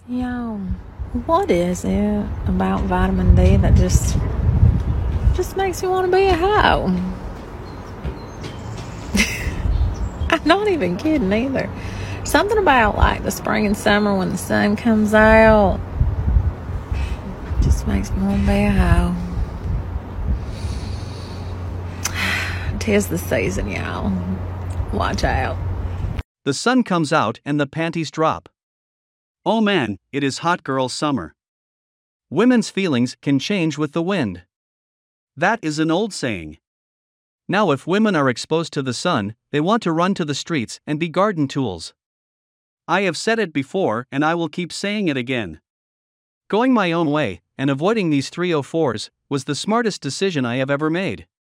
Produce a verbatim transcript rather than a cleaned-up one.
Yo, what is it about vitamin D that just just makes you want to be a hoe? I'm not even kidding either. Something about like the spring and summer when the sun comes out just makes me want to be a hoe. Tis the season, y'all. Watch out. The sun comes out and the panties drop. Oh man, it is hot girl summer. Women's feelings can change with the wind. That is an old saying. Now, if women are exposed to the sun, they want to run to the streets and be garden tools. I have said it before and I will keep saying it again. Going my own way and avoiding these three oh fours was the smartest decision I have ever made.